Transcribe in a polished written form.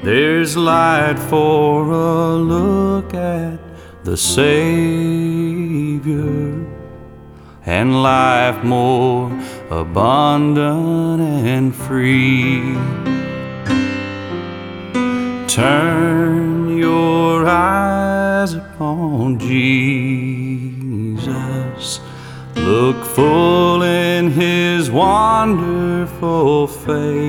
there's light for a look at the Savior, and life more abundant and free. Turn your eyes upon Jesus, look full in His wonderful face.